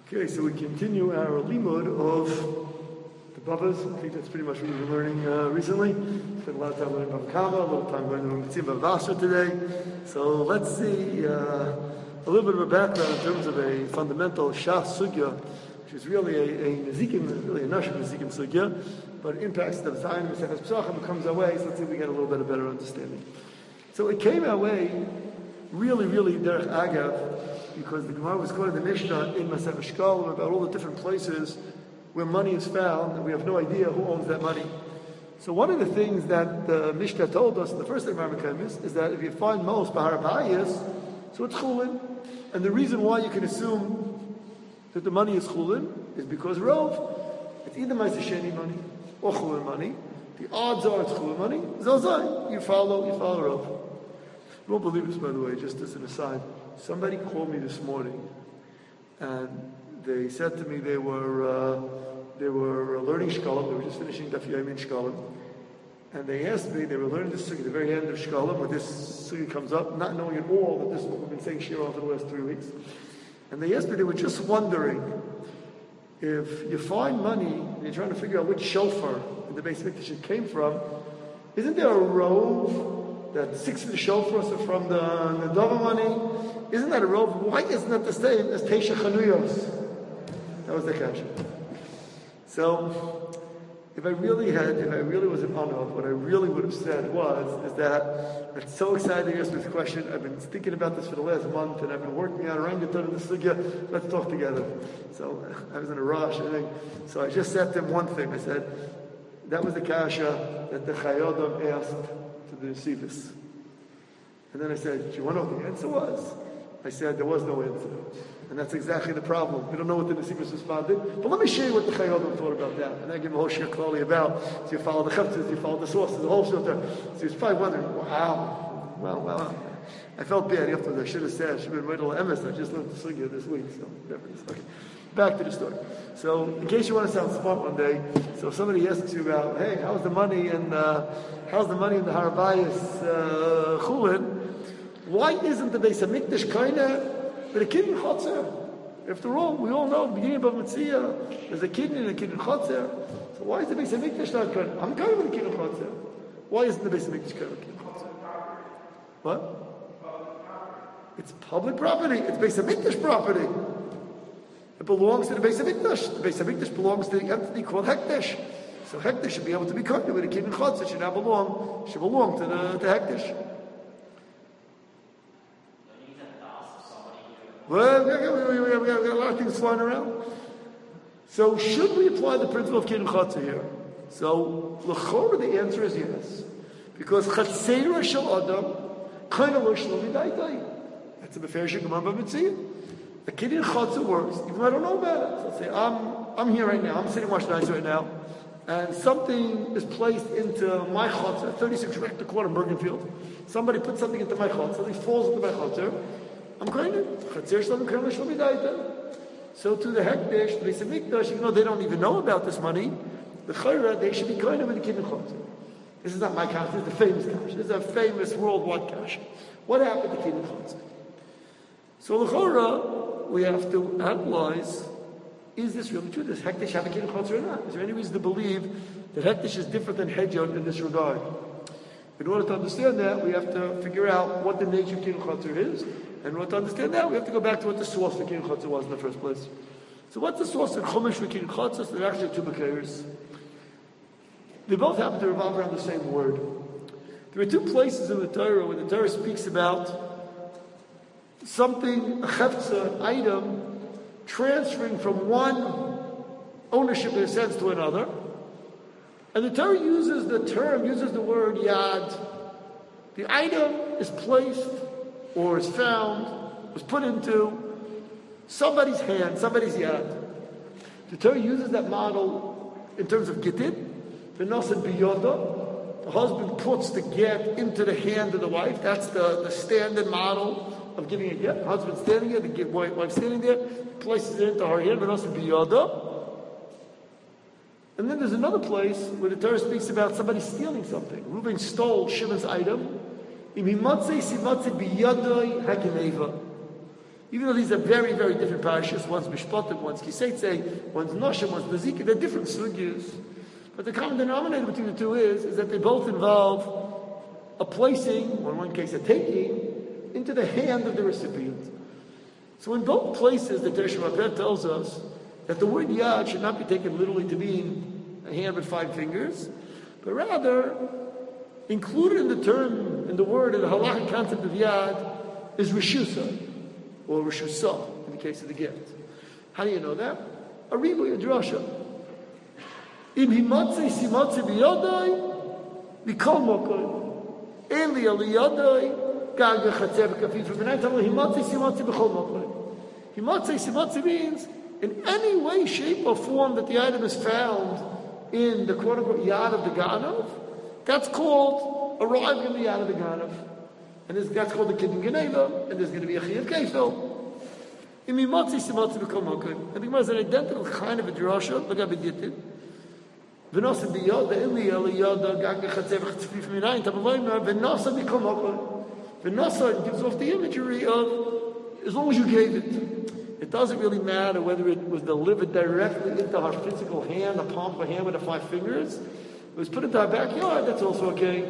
Okay, so we continue our limud of the Bavas. I think that's pretty much what we've been learning recently. Spent a lot of time learning Bava Kama, a little time learning Mitzvah Vasra today. So let's see a little bit of a background in terms of a fundamental Shas Sugya, which is really a Nezikin, really a Nashik Nezikin Sugya, but it impacts the Zayin Mesechus Pesachim. It comes our way, so let's see if we get a little bit of better understanding. So it came our way really Derech Agav, because the Gemara was quoting the Mishnah in Masech Shkalim about all the different places where money is found, and we have no idea who owns that money. So one of the things that the Mishnah told us in the first environment is that if you find most Bahar Bayis, so it's Chulin. And the reason why you can assume that the money is Chulin is because Rov, it's either Ma'aseh Sheni money or Chulin money. The odds are it's Chulin money. Zalzai, you follow Rov. You won't believe this, by the way, just as an aside. Somebody called me this morning, and they said to me they were learning Shkalim. They were just finishing Daf Yomi Shkalim, and they asked me, they were learning this sugi, the very end of Shkalim, where this sugi comes up, not knowing at all that this is what we've been saying Shira for the last 3 weeks. And they asked me, they were just wondering, if you find money and you're trying to figure out which shofar in the Beis Mikdash it came from, isn't there a rove that 6 of the shofars are from the Nedava money? Isn't that a rove? Why isn't that the same as Teisha Chanuyos? That was the question. So, if I really was an Anav, what I really would have said is that I'm so excited to answer this question. I've been thinking about this for the last month, and I've been working out around the time of the sugya. Let's talk together. So, I was in a rush, I think. So I just said to him one thing. I said, that was the kasha that the Chayyodam asked to the Yesivas. And then I said, do you want to know what the answer was? I said, there was no answer. And that's exactly the problem. We don't know what the Yesivas responded. But let me show you what the Chayyodam thought about that. And I give him a whole shir clearly about, so you follow the cheftzes, you follow the sources, the whole shir there. So he's probably wondering, wow. Well. I felt bad afterwards. I should have said, I should have been Riddle Emes. I just learned the sugya this week. So, whatever it is. Okay. Back to the story. So, in case you want to sound smart one day, so if somebody asks you about, hey, how's the money in the Har Bayis Chulin? Why isn't the Beis HaMikdash kinda with a kid in Chotzer? After all, we all know, beginning of Mitzvah, there's a kid in Chotzer. So why is the Beis HaMikdash not kinda? I'm kind with a kid in Chotzer. Why isn't the Beis HaMikdash kinda with a kid in Chotzer? What? It's public property. It's Beis HaMikdash property. It belongs to the Beis HaMikdash. The Beis HaMikdash belongs to the entity called Hekdesh. So Hekdesh should be able to be kinda with a kid in Chotzer. It should belong to the Hekdesh. Well, we got a lot of things flying around. So, should we apply the principle of Kiddush Chatzah here? So, l'chora, the answer is yes. Because Chatzera shel Adam, kind of lo shlomi daitai. That's a befer shegamar b'mitzvah. The Kiddush Chatzah works, even though I don't know about it. So, let's say, I'm here right now, I'm sitting watching Nice right now, and something is placed into my Chatzah, 36 Rector Court in Bergenfield. Somebody put something into my Chatzah, something falls into my Chatzah. I'm kind of so to the Hekdesh, the Beis HaMikdash, even though they don't even know about this money, the Chayra, they should be kind of with the Kiddush Chatzah. This is not my cash, this is the famous cash. This is a famous worldwide cash. What happened to Kiddush Chatzah? So the Chayra, we have to analyze, is this really true? Does Hekdesh have a Kiddush Chatzah or not? Is there any reason to believe that Hekdesh is different than Hedyon in this regard? In order to understand that, we have to figure out what the nature of Kiddush Chatzah is. And in order to understand that, we have to go back to what the source for Kiddush Chatzah was in the first place. So what's the source in Chumash for Kiddush Chatzah? So there are actually two Bekeros. They both happen to revolve around the same word. There are two places in the Torah where the Torah speaks about something, a cheftzah, an item, transferring from one ownership in a sense to another. And the Torah uses the word yad. The item is placed or is found, was put into somebody's hand, somebody's yad. The Torah uses that model in terms of gittin, v'nosen biyoda. The husband puts the get into the hand of the wife. That's the standard model of giving a get. The husband standing there, the wife standing there, places it into her hand, v'nosen biyoda. And then there's another place where the Torah speaks about somebody stealing something. Reuben stole Shimon's item. Even though these are very, very different parashas, one's Mishpatim, one's Kiseitze, one's Noshim, one's Bezikah, they're different sugyas. But the common denominator between the two is that they both involve a placing, or in one case a taking, into the hand of the recipient. So in both places, the Teresh Mapeh tells us that the word Yad should not be taken literally to mean a hand with 5 fingers, but rather, included in the term, in the word, in the halachic concept of Yad, is Rishusa, or Rishusa, in the case of the gift. How do you know that? A ribuy, a drasha. Im himatzei simatzei biyadai, mikol mokoy. Eli aliyadai, gaga chatzev kafif. V'nai tamu himatzei simatzei b'chol mokoy. Himatzei simatzei means, in any way, shape, or form that the item is found in the quote-unquote yad of the ganav, that's called arriving in the yad of the ganav. And that's called the Kiddush Geneva, and there's going to be a Chiyuv Kefil. And the Gemara is an identical kind of a drasha, like I've been V'nosa b'yoda, ili yoda, gaga chatzev chtzfif minayin, tabalayim, v'nosa b'kol mokoy. V'nosa gives off the imagery of, as long as you gave it. It doesn't really matter whether it was delivered directly into her physical hand, the palm of her hand with the 5 fingers. It was put into our backyard, that's also okay.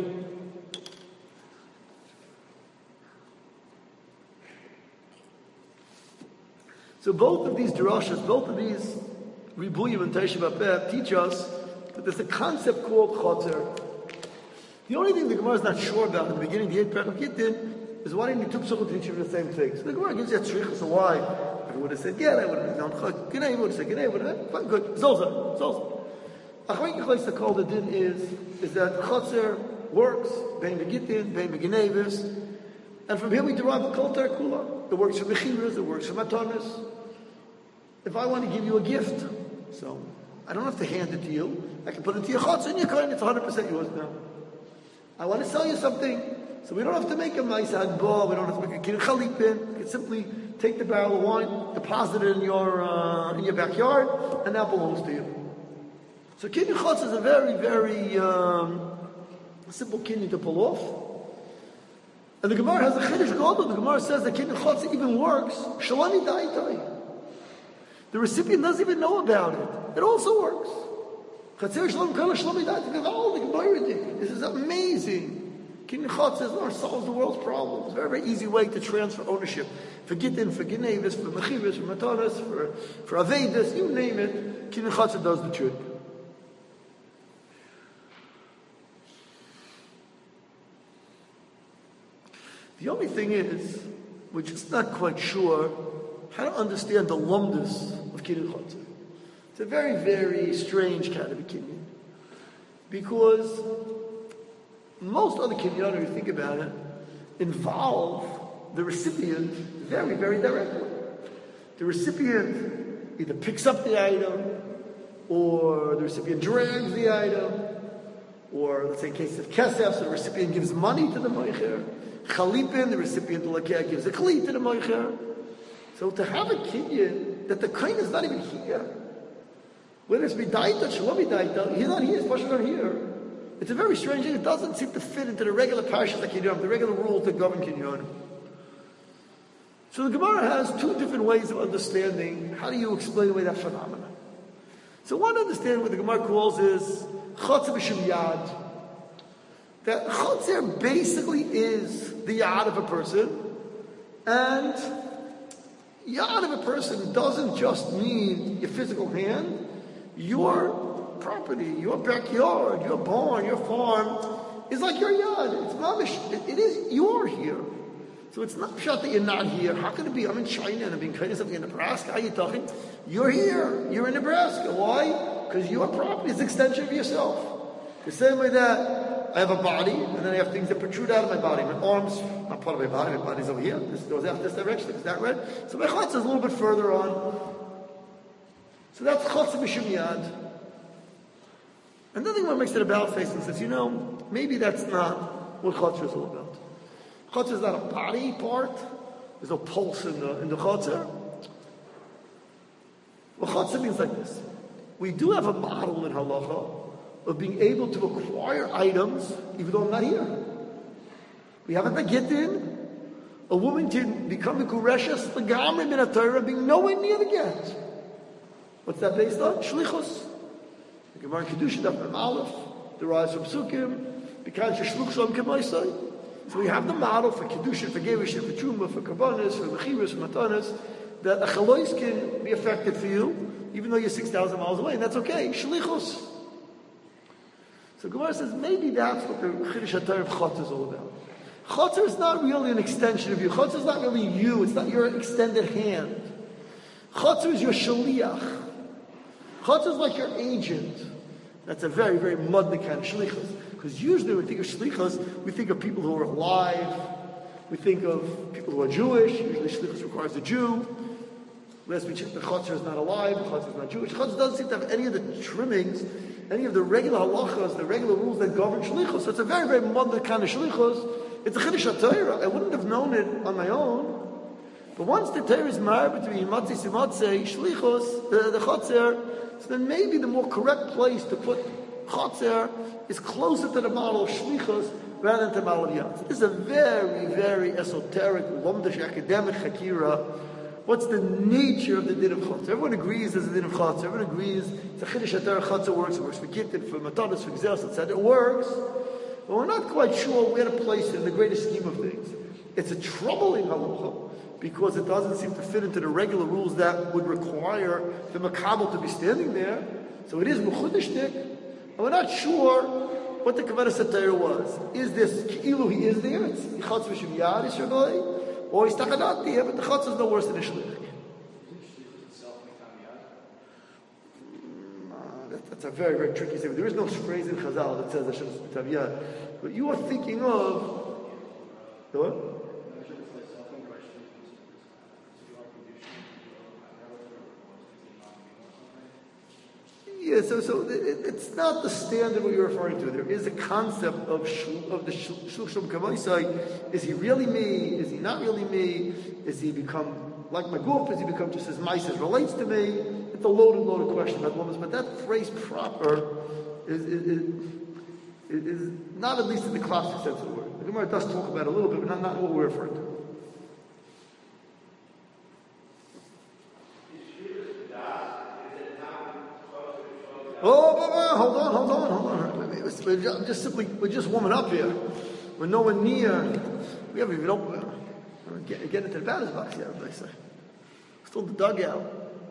So both of these drashas, both of these ribuyim and Teresh Mapeh teach us that there's a concept called chotzer. The only thing the Gemara is not sure about in the beginning, the 8th paragraph of Gittin, is why didn't the two psuchot teach you the same thing? So the Gemara gives you a tzricha, so why? I would have said get, I would have known chot, Gnei, I would have said Gnei, would have fine, good, Zolza. Achayik Chlais, the call the din is that chotzer works, bein begittin, bein beginevis, and from here we derive the kol ter kula. It works for mechiras, it works for matanas. If I want to give you a gift, so I don't have to hand it to you. I can put it to your chotzer and your coin, it's 100% yours now. I want to sell you something, so we don't have to make a ma'aseh hadbah, we don't have to make a kiddush chalipin. We can simply take the barrel of wine, deposit it in your backyard, and that belongs to you. So kiddush chotzer is a very, very simple kiddush to pull off. And the Gemara has a chiddush gadol. The Gemara says that kiddush chotzer even works shalani da'itai. The recipient doesn't even know about it. It also works. This is amazing. Kiddush chotzer solves the world's problems. Very, very easy way to transfer ownership. For gittin, for genevis, for mechiris, for matanas, for avedas, you name it. Kiddush chotzer does the trick. The only thing is, we're just not quite sure how to understand the lumdus of kiddush chotzer. It's a very, very strange kind of a kinyan. Because most other kinyan, if you think about it, involve the recipient very, very directly. The recipient either picks up the item, or the recipient drags the item, or let's say in case of kesef, so the recipient gives money to the moicher. Chalipin, the recipient of lakeh gives a kli to the moicher. So to have a kinyan that the kohen is not even here, whether it's midaita, shalom midaita, he's not here, his pashas are here. It's a very strange thing. It doesn't seem to fit into the regular parashas of kinyan, the regular rules that govern kinyan. So the Gemara has 2 different ways of understanding how do you explain away that phenomenon. So one understanding what the Gemara calls is chotzer b'shem yad. That chotzer basically is the yad of a person, and yad of a person doesn't just mean your physical hand. Your property, your backyard, your barn, your farm is like your yad. It's mamish. It is, you're here. So it's not shot that you're not here. How can it be? I'm in China and I'm being kind of something in Nebraska. How are you talking? You're here. You're in Nebraska. Why? Because your property is an extension of yourself. The same way that I have a body, and then I have things that protrude out of my body. My arms, not part of my body. My body's over here. This goes out this direction. Is that right? So my chotzer is a little bit further on. So that's chotzer b'shem yad. And then the one makes it about face and says, maybe that's not what chotzer is all about. Chotzer is not a body part. There's no pulse in the chotzer. Well, chotzer means like this. We do have a model in halacha of being able to acquire items even though I'm not here. We have a gittin, a woman can become a Gureshes, the Gamri bin Torah, being nowhere near the get. What's that based on? Shlichus. The Gemara in Kedusha, Daf Mem Aleph, derives from Sukkim, because Shluch Shalom K'maisai. So we have the model for Kedusha, for Gerushin, for Truma, for Karbanis, for Mechiras, for Matanis, that a Chalois can be effective for you, even though you're 6,000 miles away, and that's okay. Shlichus. So Gemara says, maybe that's what the Chiddush HaTorah of Chotzer is all about. Chotzer is not really an extension of you. Chotzer is not really you. It's not your extended hand. Chotzer is your shaliach. Chotzer is like your agent. That's a very, very modern kind of shlichus. Because usually when we think of shlichus, we think of people who are alive. We think of people who are Jewish. Usually shlichus requires a Jew. Last we checked, the Chotzer is not alive. The Chotzer is not Jewish. Chotzer doesn't seem to have any of the trimmings, any of the regular halachas, the regular rules that govern shlichus. So it's a very, very modern kind of shlichus. It's a Chiddush HaTorah. I wouldn't have known it on my own. But once the Torah is married between Matzei Simatzei, Shlichus, the Chotzer, so then maybe the more correct place to put Chotzer is closer to the model of Shlichus rather than to the model of Yatz. This is a very, very esoteric, lomdish, academic Hakira. What's the nature of the din of Chotzer? Everyone agrees there's a din of Chotzer. Everyone agrees it's a Chiddush HaTorah. Chotzer works. It works for Gittin, for Matanis, for Gzeros, etc. It works. But we're not quite sure where to place it in the greater scheme of things. It's a troubling halacha because it doesn't seem to fit into the regular rules that would require the makabel to be standing there. So it is mechudishtik, and we're not sure what the Kavanas HaTorah was. Is this ki'ilu he is there? It's Chotz V'Shem Yad Yisrael, or he's takanat there, but the Chotz is no worse than a shlich. That's a very, very tricky statement. There is no phrase in Chazal that says Hashem is Taviyad. But you are thinking of what? Yeah, so it's not the standard what you're referring to. There is a concept of the Shluch Shalom K'maisai. Is he really me? Is he not really me? Is he become like my group? Is he become just as Mises relates to me? It's a loaded question about women, but that phrase proper is not at least in the classic sense of the word. The Gemara does talk about it a little bit, but not what we're referring to. Hold on. We're just warming up here. We're nowhere near. We haven't even opened. We're getting into the batter's box yet, they say. Still in the dugout.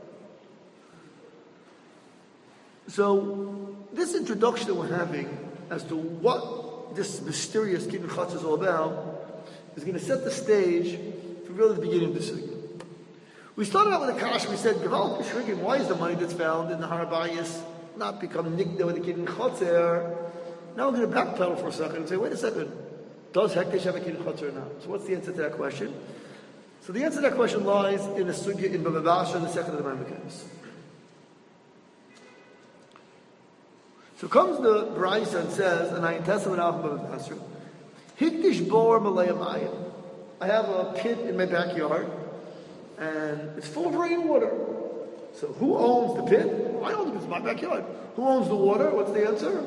So, this introduction that we're having as to what this mysterious Kiddush Chotzer is all about is going to set the stage for really the beginning of the sugya. We started out with a kash. We said, Gevalt B'Shrigim, why is the money that's found in the Har HaBayis not become nikda with the Kiddush Chotzer? Now we're going to backpedal for a second and say, wait a second, does Hekdesh have a Kiddush Chotzer or not? So what's the answer to that question? So the answer to that question lies in the sugya in Bava Basra and the second of the Maimonides. So comes the Brisa and says, and I intest with Alpha Bava Basra, Hikdish bor malay amayim. I have a pit in my backyard, and it's full of rainwater. So who owns the pit? I own it. It's my backyard. Who owns the water? What's the answer?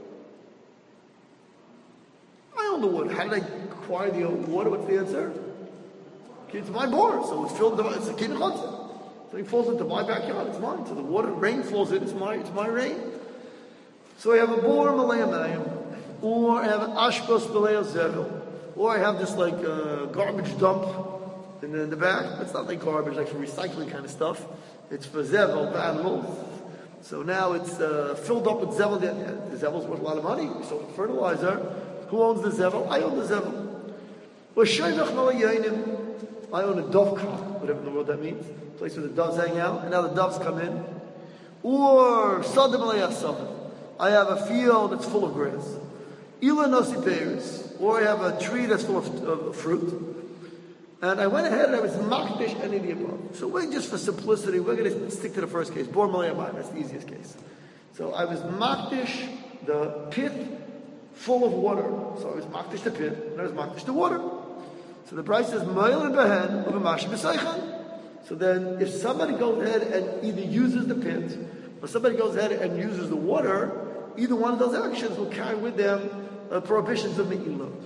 I own the water. How did I acquire the water? What's the answer? It's my bore. So it's filled. It's a Kiddush Chotzer. So it falls into my backyard. It's mine. So the water, rain falls in. It's my rain. So I have a bore malay amayim, or I have an ashkos b'leil zevel, or I have this like garbage dump in the back. It's not like garbage, like for recycling kind of stuff. It's for zevel, for animals. So now it's filled up with zevel. The zevel's worth a lot of money. We sold fertilizer. Who owns the zevel? I own the zevel. Or shayvach malayayim. I own a dovecot, whatever in the world that means. A place where the doves hang out, and now the doves come in. Or sadim alayach sadim. I have a field that's full of grass. Ila nasi peiros. Or I have a tree that's full of fruit. And I went ahead and I was makdish any of the above. So we're just for simplicity, we're going to stick to the first case. Bor malay amayim, that's the easiest case. So I was makdish the pit full of water. So I was makdish the pit, and I was makdish the water. So the Brisa says, Ma'il and behen of a mashi b'seichan. So then, if somebody goes ahead and either uses the pit, or somebody goes ahead and uses the water, either one of those actions will carry with them prohibitions of me'ilah.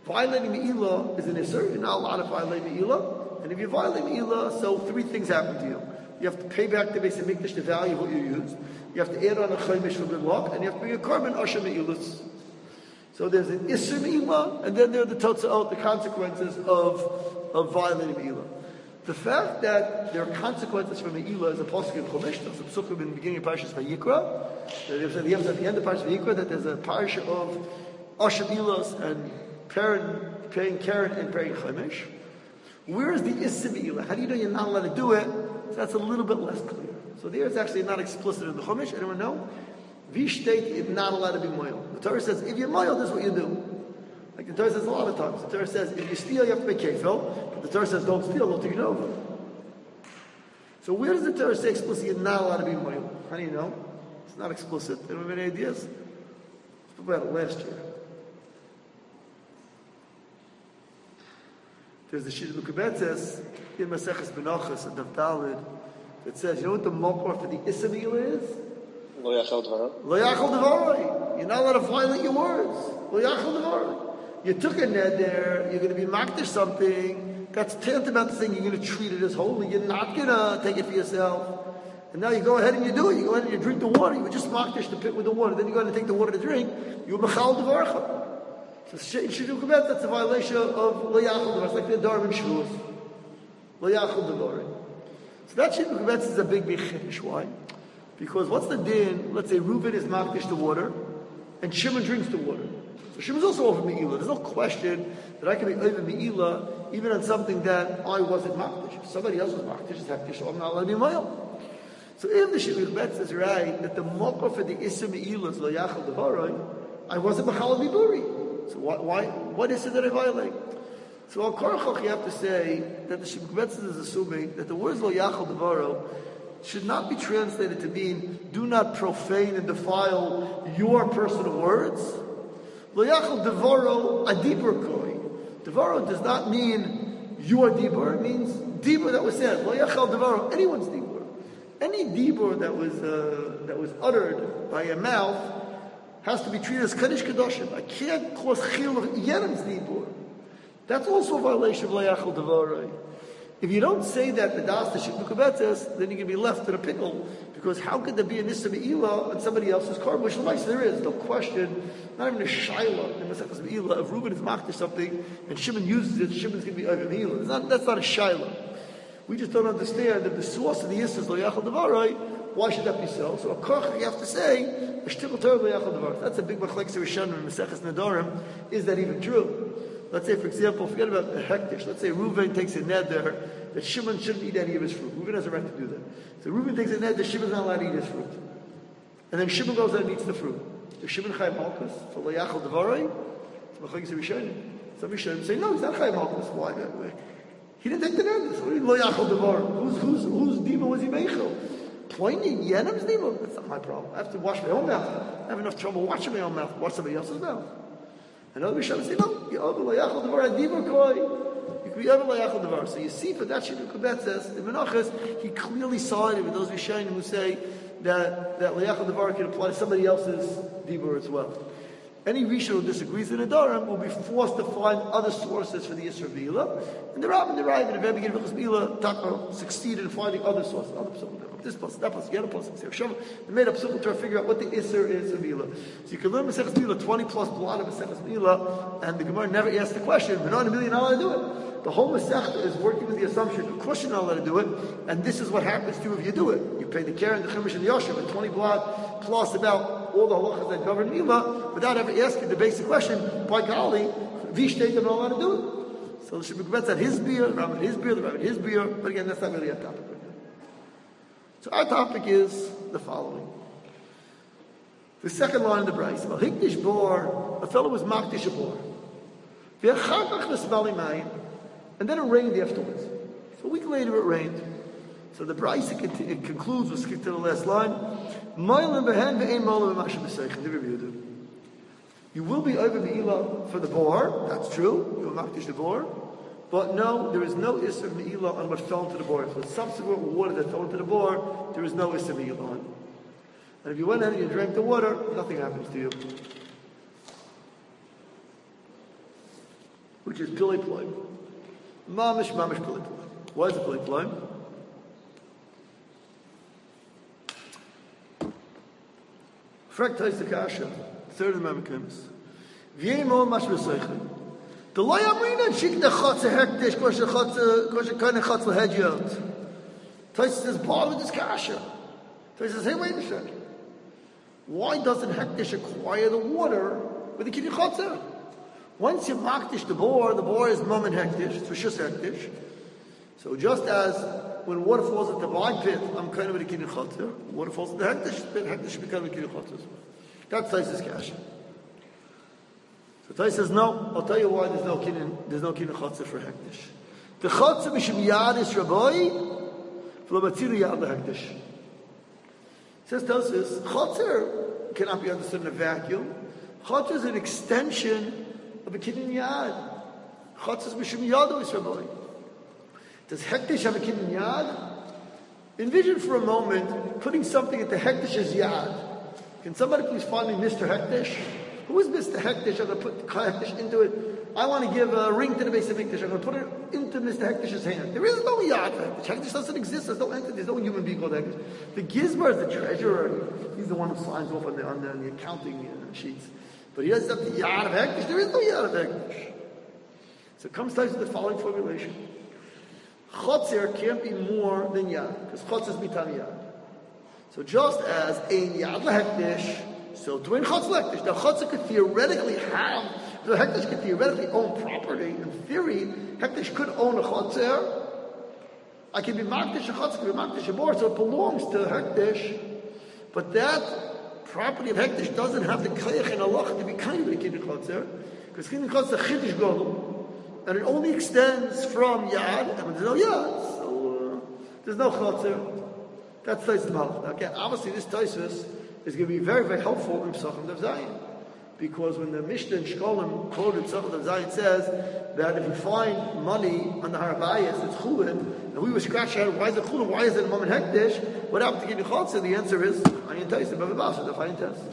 Violating Me'ilah is an Isser. You're not allowed to violate Me'ilah. And if you violate Me'ilah, so three things happen to you. You have to pay back the Beis HaMikdash the value of what you used. You have to add on a Chaimish for good luck. And you have to bring a carbon Asher Me'ilus. So there's an Isser Me'ilah, and then there are the Totzaot, the consequences of violating Me'ilah. The fact that there are consequences for Me'ilah is a pasuk in Chumash. There's a pasuk in the beginning of Parashas Vayikra. There's at the end of Parashas Vayikra that there's a parasha of Asher Me'ilos and paying Karen and praying Chumash. Where is the Isser Me'ilah? How do you know you're not allowed to do it? So that's a little bit less clear. So there it's actually not explicit in the Chumash. Anyone know? V'shteit is not allowed to be moil. The Torah says, if you're moil, this is what you do. Like the Torah says a lot of times. The Torah says, if you steal, you have to pay kefil. But the Torah says, don't steal, don't take it over. So where does the Torah say explicitly you're not allowed to be moil? How do you know? It's not explicit. Anyone have any ideas? Let's talk about it last year. There's the Shita Lukabetzes in Maseches Benachos and Davdalid that says, you know what the mokor for the Isser Me'ilah is? Lo yachal dvaro. Lo yachal dvaro. You're not allowed to violate your words. Lo yachal dvaro. You took a neder, you're going to be makdish something, that's tantamount to saying you're going to treat it as holy. You're not going to take it for yourself. And now you go ahead and you do it. You go ahead and you drink the water. You would just makdish the pit with the water. Then you go ahead and take the water to drink. You mechal dvarcha. So Shidduch Kabet, that's a violation of Lo Yachal Devar. It's like the Adorim and Shavuos. Lo Yachal Devar. So that Shidduch Kabet is a big chiddush. Why? Because what's the din? Let's say Reuben is makdish the water, and Shimon drinks the water. So Shimon's also over Me'ilah. There's no question that I can be over Me'ilah even on something that I wasn't makdish. If somebody else was makdish, it's hektish, so I'm not allowed to be mile. So if the Shidduch Kabet is right, that the mokor for the Isser Me'ilah is Lo Yachal Devar, I wasn't B'chal Biburi. So what is it that I violate? So al Korachach you have to say that the Shidduch Kabet is assuming that the words Lo Yachal Devaro should not be translated to mean do not profane and defile your personal words. Lo Yachal Devaro adibur koi. Devaro does not mean your dibur. It means dibur that was said. Lo Yachal Devaro, anyone's dibur. Any dibur that was uttered by a mouth has to be treated as Kaddish Kedoshim. I can't cause chil of Yerim's dibur. That's also a violation of Lo Yachal Devarei. If you don't say that the das the Shidduch Kabet says, then you're going to be left in a pickle. Because how could there be an Isser Me'ilah on somebody else's carbon? Which there is, no question. Not even a Shaila in Maseches Me'ilah. If Reuben is makdish something and Shimon uses it, Shimon's going to be over Me'ilah. That's not a Shaila. We just don't understand that the source of the Isser is Lo Yachal Devarei. Why should that be so? So, of course, you have to say, that's a big machlekes Rishonim in Maseches Nedarim. Is that even true? Let's say, for example, forget about the hektish. Let's say Reuven takes a neder that Shimon shouldn't eat any of his fruit. Reuven has a right to do that. So Reuven takes a neder that Shimon's not allowed to eat his fruit. And then Shimon goes out and eats the fruit. Is Shimon Chayim Malkus for Lo Yachal Devarei? It's machlekes Rishonim. Some Rishonim say, no, he's not Chayim Malkus. Why? He didn't take the neder. So Lo Yachal Devarei. Whose dima was he meichel? Pointing Yenim's dima? That's not my problem. I have to wash my own mouth. I have enough trouble washing my own mouth. Wash somebody else's mouth. And other Rishonim say, no, you over Lo Yachal Devar adibur koi. You can be over Lo Yachal Devar. So you see, for that Shidduch Kabet says, in Menachos, he clearly sided with those Rishonim who say that Lo Yachal Devar can apply to somebody else's dibur as well. Any Rishon who disagrees in Adorim will be forced to find other sources for the Isser Me'ilah. And the Rav and the Rav in the very beginning of Me'ilah, Taka succeeded in finding other sources. Other psukim, this plus, that plus, the other plus. They made a psukim to figure out what the Isser is of Me'ilah. So you can learn Maseches Me'ilah 20 plus blot of Maseches Me'ilah, and the Gemara never asked the question, we're not in a million allowed to do it. The whole Masechta is working with the assumption, of course you're not allowed to do it, and this is what happens to you if you do it. You pay the Karen, the Chumash, and the Yosher, but 20 blot plus about all the halachas that govern Me'ilah, without ever asking the basic question, by golly, Vishteit, I'm not allowed to do it. So the Shidduch Kabet said his beer, the Rav his beer, the Rav his beer, but again, that's not really our topic right now. So our topic is the following. The second line of the Bryce, well, Hikdish Bor, a fellow was Makdish a Bor. And then it rained afterwards. So a week later it rained. So the Bryce it concludes, we'll skip to the last line. You will be over Me'ilah for the bor, that's true, you will makdish the bor, but no, there is no Isser Me'ilah on what fell into the bor. If it's subsequent water that fell into the bor, there is no Isser Me'ilah on. And if you went ahead and you drank the water, nothing happens to you. which is Pilei Ploim. Mamish Pilei Ploim. Why is it Pilei Ploim? Frag Tais the Kasha, third of the Mamakims. V'yemo mash v'seichel. The loy amrina shik the chotze hektish kosher kind of chotze l'hedjot. Tais says, bother with this Kasha. Tais says, hey, wait a second. Why doesn't hektish acquire the water with the kiddush chotzer? Once you makdish the boar is mom and hektish, it's rishus hektish. So just as when water falls into the blind pit, I'm kind of with the kiddush chotzer. Water falls into the hektish pit, hektish should be kind of with the kiddush chotzer. That's Tais's Kasha. So Tais says, no, I'll tell you why there's no kiddush chotzer for hektish. The chotzer mishum yad is rabbi, v'lo yad hektish. Says Tosis, chotzer cannot be understood in a vacuum. Chotzer is an extension of a kiddush yad. Chotzer is mishum yad is rabbi. Does hektish have a kiddush yad? Envision for a moment putting something at the hektish's yad. Can somebody please find me Mr. Hektish? Who is Mr. Hektish? I'm going to put hektish into it. I want to give a ring to the base of Hektish. I'm going to put it into Mr. Hektish's hand. There is no yad for Hektish. Hektish doesn't exist. There's no entity. There's no human being called Hektish. The gizmer is the treasurer. He's the one who signs off on the accounting sheets. But he doesn't have the yad of Hektish. There is no yad of Hektish. So it comes to the following formulation. Chotzer can't be more than yad, because chotzer is mitam yad. So just as ein yad lehektish, so to ein chotzer lehektish. Now chotzer could theoretically have, the hektish could theoretically own property. In theory, hektish could own a chotzer. I can be makdish a chotzer, can be makdish a bor, so it belongs to hektish. But that property of hektish doesn't have the koyach and halach to be kind of a kiddush chotzer, because kiddush chotzer is chiddush gadol. And it only extends from yad, and there's no yad, so there's no chotzer. That's Tais Malach. Now again, obviously this Taisus is going to be very, very helpful in Pesachim Daf Zayin. Because when the Mishnah in Shkolim quoted Pesachim Daf Zayin says that if you find money on the Harabayas, it's Chulin, and we were scratching out, why is it Chulin, why is it Mom and Hektish? What happened to give you chotzer? The answer is, Ayin Taisus, Bava Basha, the Ayin Taisus.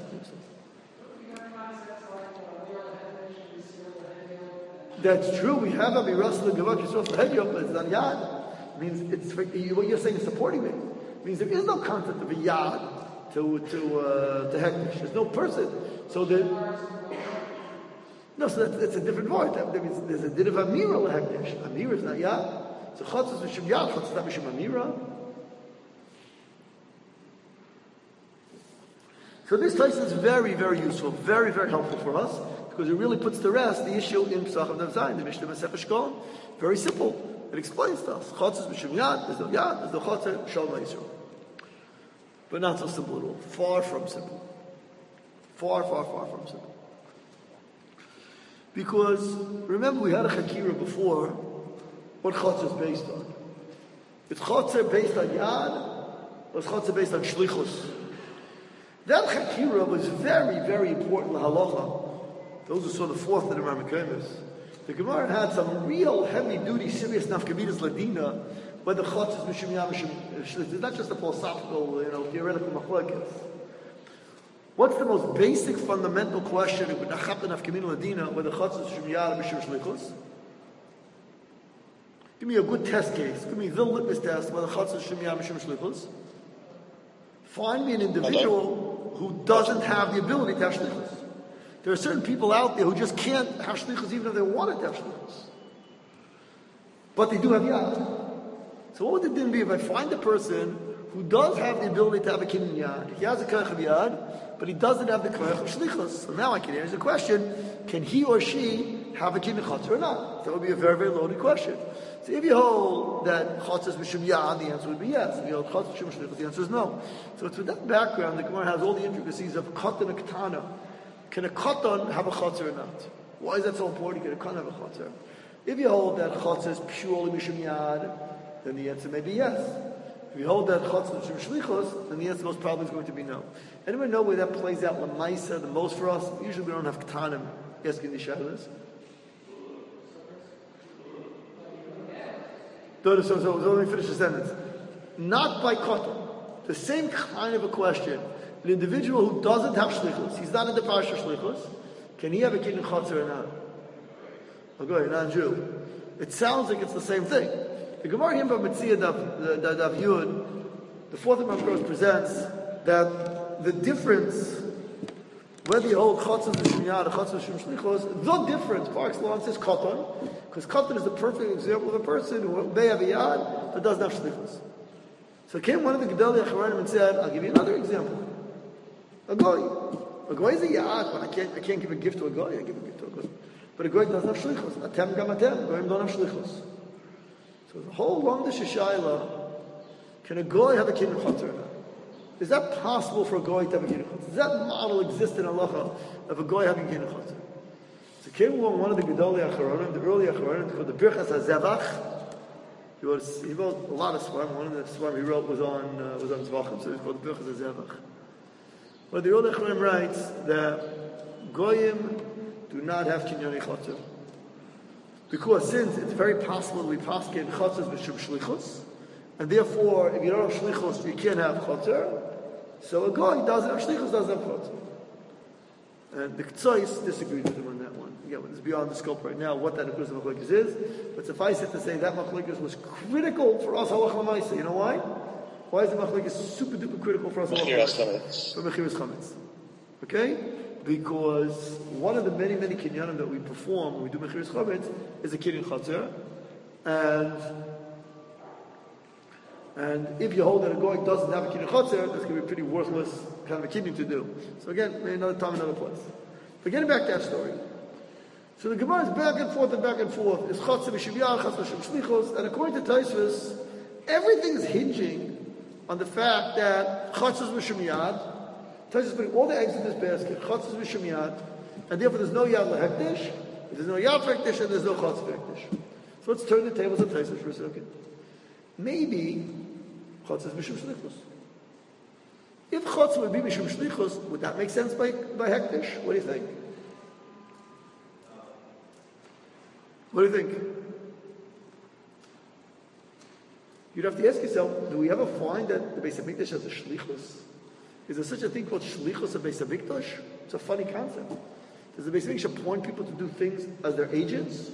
That's true. We have a Russell and Gavak Yisrael for Hegyot, but it's not Yad. It means it's what you're saying is supporting me. It means there is no concept of a Yad to Hektish. There's no person. So so that's a different word. That means there's a din of Amira Hektish. Amira is not Yad. So Chotz is Mishum Yad. Chotz is not Mishum Amira. So this place is very, very useful, very, very helpful for us, because it really puts to rest the issue in Pesachim Daf Zayin, the Mishnah Masechah Shkolim. Very simple. It explains to us. Chotz is Mishum Yad, there's no Yad, there's no Chotzer, Shalom Yisrael. But not so simple at all. Far from simple. Far, far, far from simple. Because, remember we had a Chakira before, what Chotzer is based on. Is Chotzer based on Yad, or is Chotzer based on Shlichus? That Chakira was very, very important in Halacha. Those who saw the fourth of the Ramakomis. The Gemara had some real heavy-duty, serious nafkamidas ladina, whether chotz is mishum yam, mishum shlichus. It's not just a philosophical, theoretical machlokes. What's the most basic, fundamental question with nachap and nafkamina ladina, whether chotz is mishum yam, mishum shlichus? Give me a good test case. Give me the litmus test whether chotz is mishum yam, mishum shlichus. Find me an individual who doesn't have the ability to have shlichus. There are certain people out there who just can't have shlichus even if they wanted to have shlichus. But they do have yad. So what would the din be if I find a person who does have the ability to have a kinyan yad? He has a koyach of yad, but he doesn't have the koyach of shlichus. So now I can answer the question, can he or she have a kinyan chotzer or not? That would be a very, very loaded question. So if you hold that chotzer is mishum yad, the answer would be yes. If you hold chotzer is mishum shlichus, the answer is no. So it's with that background, the Gemara has all the intricacies of katan and katana. Can a katan have a chotzer or not? Why is that so important? Can a katan have a chotzer? If you hold that chotzer is purely mishum yad, then the answer may be yes. If you hold that chotzer is mishum shlichus, then the answer most probably is going to be no. Anyone know where that plays out lemaisa the most for us? Usually we don't have katanim asking these shadows. So let me finish the sentence. Not by katan. The same kind of a question. An individual who doesn't have shlichus, he's not in the parsha shlichus, can he have a kinyan chotzer or not? a goy, a non-Jew. It sounds like it's the same thing. The Gemara here about Mitzvah Daf Yud, the fourth of Mamkos presents that the difference, whether you hold Chatzos V'Shemiyad or Chatzos V'Shlichos, the difference, par excellence, is Katan, because Katan is the perfect example of a person who may have a Yad but doesn't have Shlichos. So came one of the Gedolei Acharonim and said, I'll give you another example. A goy. A goy is a Yad, but I can't give a gift to a goy, I give a gift to a goy. But a goy doesn't have Shlichos. Atem gam atem, goyim don't have Shlichos. So the whole long Shashayla, can a goy have a kid in Chatzor or not? Is that possible for a goy to have a kid in Chatzor? Does that model exist in halacha of a goy having a kid in Chatzor? So came along one of the Gedolei Acharonim, the early Acharonim, called the Birchas HaZevach. He wrote a lot of Svarim. One of the Svarim he wrote was on Zvachim, so it's called the Birchas HaZevach. But the early Acharonim writes that goyim do not have kinyoni Chatzor. Because since it's very possible that we pass in Chatzos b'shum shlichus, and therefore, if you don't have shlichus, you can't have Chatzor. So a guy doesn't have shlichus, doesn't have Chatzor. And the K'tzais disagreed with him on that one. Again, it's beyond the scope right now what that inclusive machlokes is, but suffice it to say that machlokes was critical for us halacha l'maisa. You know why? Why is the machlokes super duper critical for us halacha l'maisa? For mechiras chametz. Okay? Because one of the many kinyanim that we perform when we do mechiras chametz is a kinyan chatzor, and if you hold that a goy doesn't have a kinyan chatzor, that's going to be a pretty worthless kind of a kinyan to do. So again, maybe another time, another place. But getting back to that story. So the Gemara is back and forth. Is chatzor v'shiviyah, chatzor v'shem shlichos, and according to Tosfos, everything is hinging on the fact that chatzor v'shem yad. Tosfos is putting all the eggs in this basket, chatzos v'shem yad, and therefore there's no yad l'hekdesh, there's no yad for hekdesh, and there's no chatzos for hekdesh. So let's turn the tables of Tosfos for a second. Maybe chatzos v'shem shlichus. If chatzos would be v'shem shlichus, would that make sense by hekdesh? What do you think? What do you think? You'd have to ask yourself, do we ever find that the Beis HaMikdash has a shlichus? Is there such a thing called shlichus of Beis HaMikdash? It's a funny concept. Does the Beis HaMikdash appoint people to do things as their agents?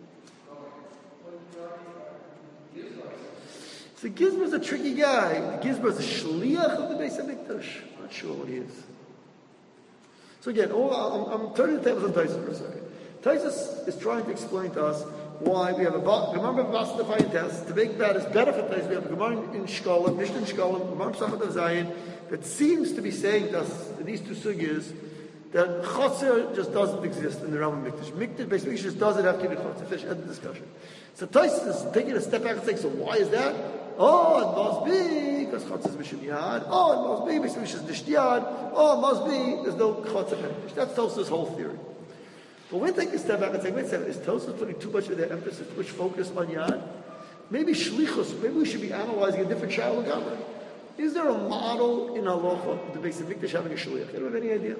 So Gizber's a tricky guy. Gizber's a shliach of the Beis HaMikdash. I'm not sure what he is. So again, I'm turning the tables on Tosfos for a second. Tosfos is trying to explain to us why we have a Gemara of Bas Defiant test. To make that is better for Tosfos. We have a Gemara in Shkolim, Mishnah in Shkolim, Gemara in Pesachot of Zayin, that seems to be saying to us, in these two sugyas, that Chatzor just doesn't exist in the realm of Mikdash. Mikdash basically just doesn't have Kiddushin Chatzor. Finish, end the discussion. So Tosfos is taking a step back and saying, so why is that? Oh, it must be because Chatzor is Mishum Yad. Oh, it must be because it's Nishtiyad. Oh, it must be there's no Chatzor Mikdash. That's Tosfos' whole theory. But when we take a step back and say, wait a second, is Tosfos putting too much of their emphasis, too much focus on Yad? Maybe Shlichus, maybe we should be analyzing a different Shiloh Gamra. Is there a model in halacha, the Beis HaMikdash having a shliach? You don't have any idea?